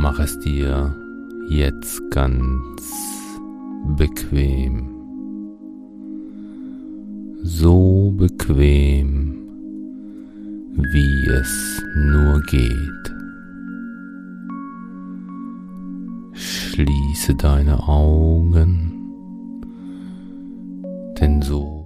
Mach es dir jetzt ganz bequem. So bequem, wie es nur geht. Schließe deine Augen, denn so